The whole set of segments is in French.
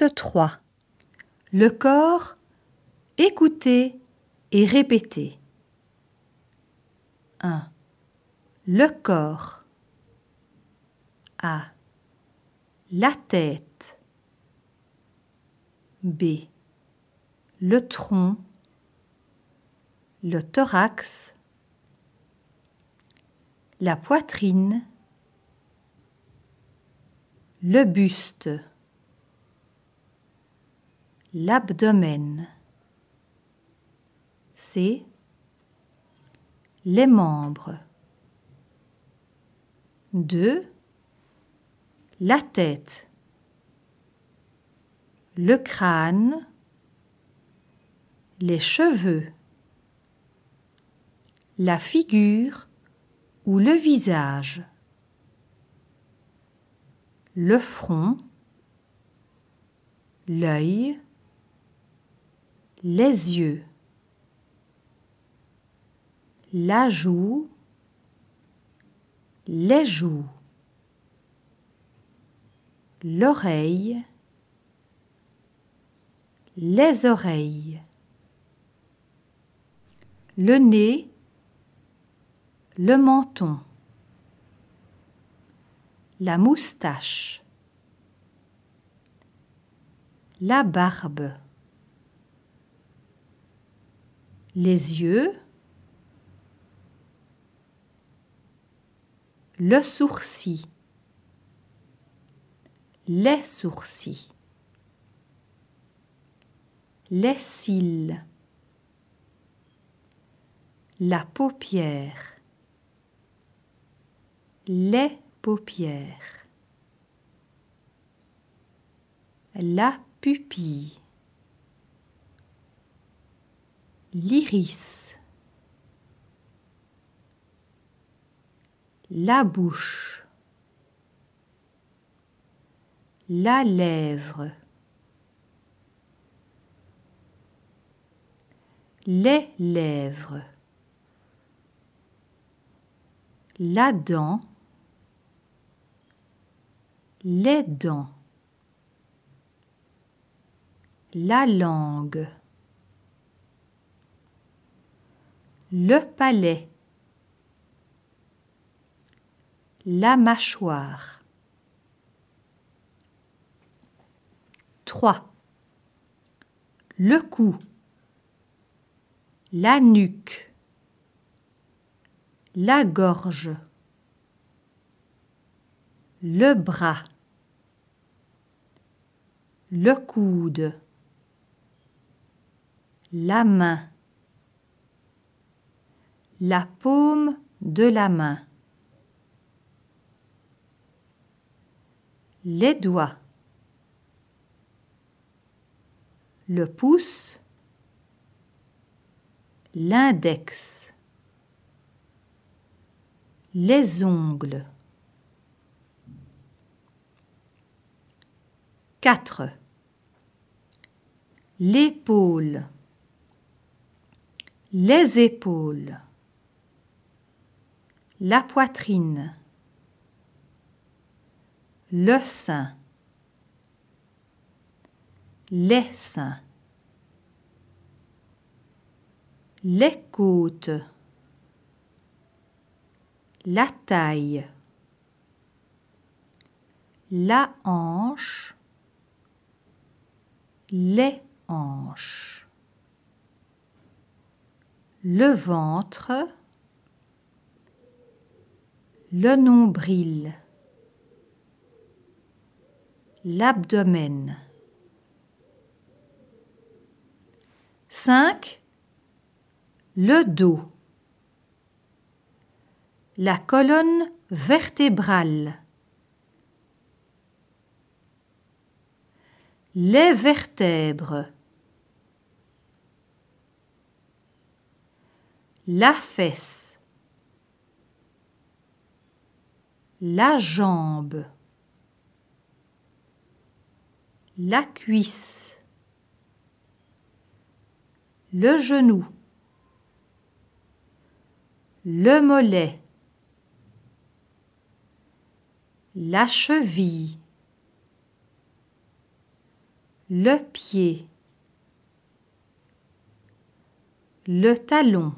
Texte 3. Le corps, écoutez et répétez. 1. Le corps. A. La tête. B. Le tronc. Le thorax. La poitrine. Le buste. L'abdomen. C. Les membres. 2. La tête. Le crâne. Les cheveux. La figure ou le visage. Le front. L'œil. Les yeux. La joue. Les joues. L'oreille. Les oreilles. Le nez. Le menton. La moustache. La barbe. Les yeux. Le sourcil. Les sourcils. Les cils. La paupière. Les paupières. La pupille. L'iris. La bouche. La lèvre. Les lèvres. La dent. Les dents. La langue. Le palais. La mâchoire. 3. Le cou. La nuque. La gorge. Le bras. Le coude. La main. La paume de la main. Les doigts. Le pouce. L'index. Les ongles. 4. L'épaule. Les épaules. La poitrine. Le sein. Les seins. Les côtes. La taille. La hanche. Les hanches. Le ventre. Le nombril. L'abdomen. 5. Le dos. La colonne vertébrale. Les vertèbres. La fesse. La jambe. La cuisse. Le genou. Le mollet. La cheville. le pied, le talon,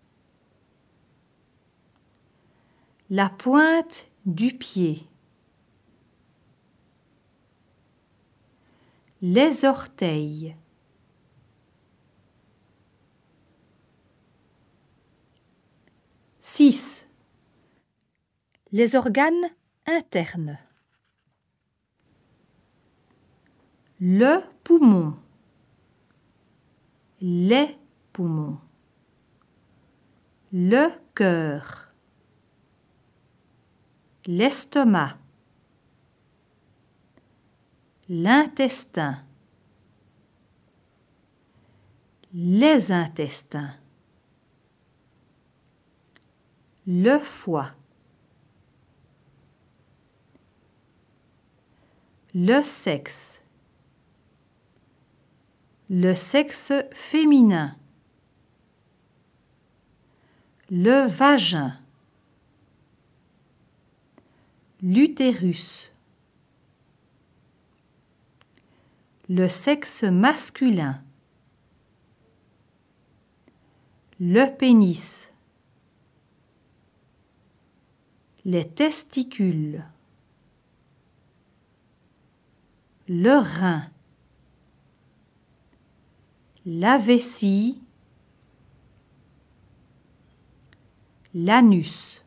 la pointe du pied, les orteils, six. Les organes internes. Le poumon, les poumons, le cœur, l'estomac, l'intestin, les intestins, le foie, le sexe féminin, le vagin, l'utérus, le sexe masculin, le pénis, les testicules, le rein, la vessie, l'anus.